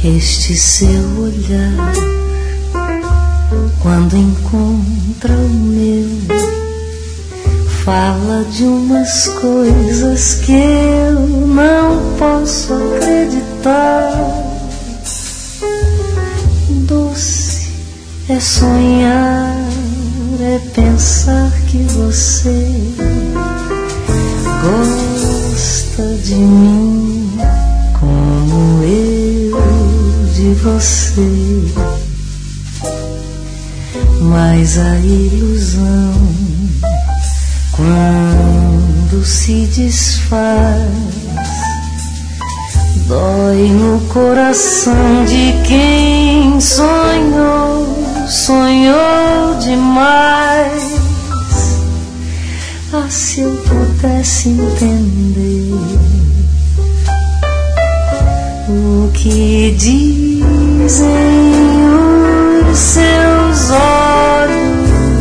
Este seu olhar, quando encontra o meu, fala de umas coisas que eu não posso acreditar. Doce é sonhar, é pensar que você gosta de mim como eu de você. Mas a ilusão, quando se desfaz, dói no coração de quem sonhou, sonhou demais. Ah, se eu pudesse entender o que dizem os seus olhos.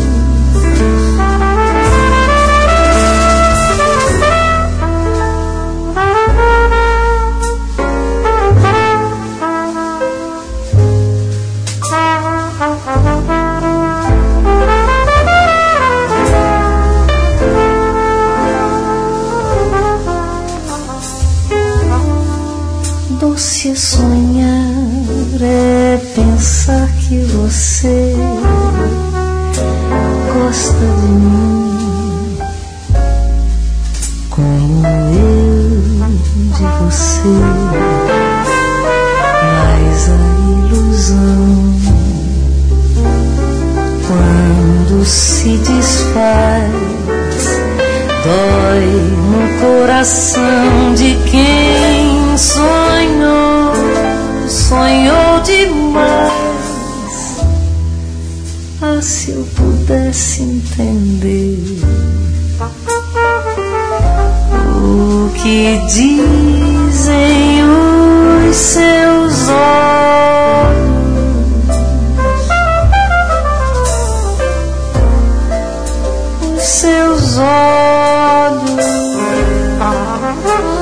Doce é sonhar, é pensar que você gosta de mim como eu de você. Mas a ilusão, quando se desfaz, dói no coração de quem sonhou, sonhou demais. Ah, se eu pudesse entender o que dizem os seus olhos. Os seus olhos.